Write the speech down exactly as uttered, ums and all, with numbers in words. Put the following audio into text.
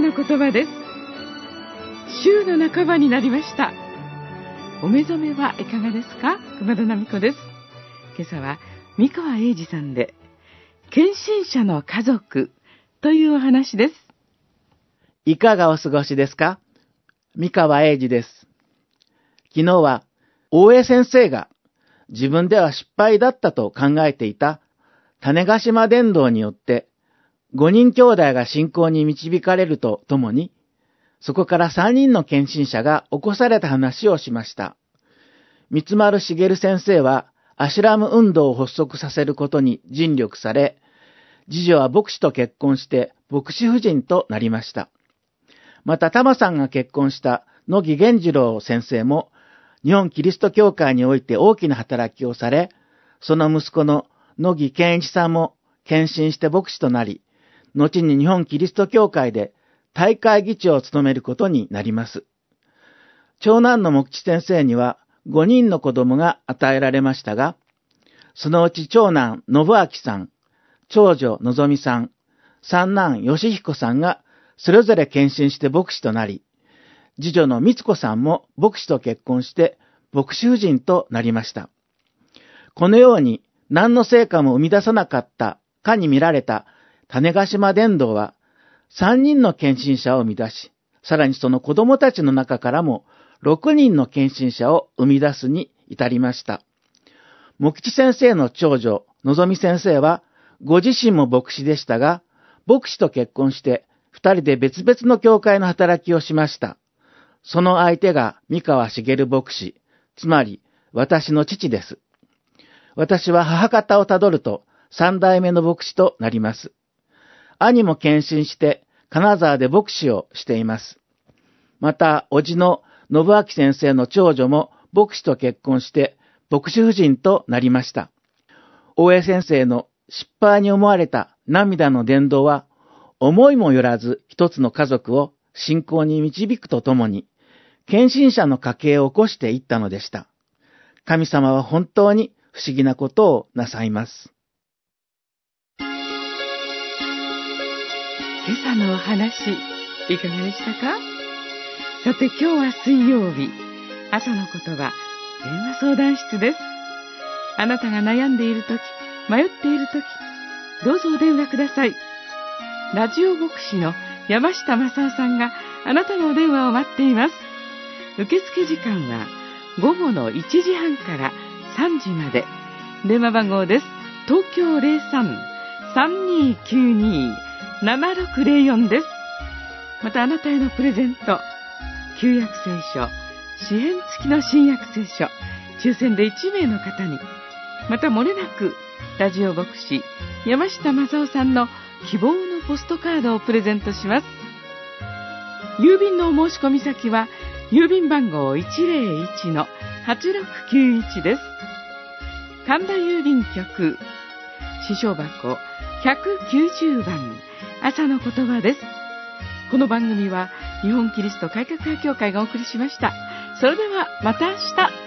の言葉です。週の半ばになりました。お目覚めはいかがですか？熊田奈美子です。今朝は三河英二さんで献身者の家族というお話です。 いかがお過ごしですか？三河英二です。昨日は大江先生が自分では失敗だったと考えていた種子島伝道によって五人兄弟が信仰に導かれるとともに、そこから三人の献身者が起こされた話をしました。三丸茂先生はアシュラム運動を発足させることに尽力され、次女は牧師と結婚して牧師夫人となりました。また玉さんが結婚した野木源次郎先生も日本キリスト教会において大きな働きをされ、その息子の野木健一さんも献身して牧師となり、後に日本キリスト教会で大会議長を務めることになります。長男の茂吉先生にはごにんの子供が与えられましたが、そのうち長男信明さん、長女のぞみさん、三男義彦さんがそれぞれ献身して牧師となり、次女の光子さんも牧師と結婚して牧師夫人となりました。このように何の成果も生み出さなかったかに見られた種子島伝道は三人の献身者を生み出し、さらにその子供たちの中からも六人の献身者を生み出すに至りました。茂吉先生の長女、のぞみ先生はご自身も牧師でしたが、牧師と結婚して二人で別々の教会の働きをしました。その相手が三河茂牧師、つまり私の父です。私は母方をたどると三代目の牧師となります。兄も献身して金沢で牧師をしています。また、叔父の信明先生の長女も牧師と結婚して牧師夫人となりました。大江先生の失敗に思われた涙の伝道は、思いもよらず一つの家族を信仰に導くとともに、献身者の家系を起こしていったのでした。神様は本当に不思議なことをなさいます。 今朝のお話、いかがでしたか？さて今日は水曜日、朝の言葉、電話相談室です。あなたが悩んでいるとき、迷っているとき、どうぞお電話ください。ラジオ牧師の山下正夫さんがあなたのお電話を待っています。受付時間は午後のいちじはんからさんじまで。電話番号です。東京 ゼロさん さんにーきゅうにー ななろくゼロよん です。またあなたへのプレゼント、旧約聖書、支援付きの新約聖書、抽選でいちめいの方に、またもれなくラジオ牧師山下正夫さんの希望のポストカードをプレゼントします。郵便のお申し込み先は郵便番号 いちぜろいちのはちろくきゅういち です。神田郵便局支所箱ひゃくきゅうじゅうばん、朝の言葉です。この番組は日本キリスト改革派協会がお送りしました。それではまた明日。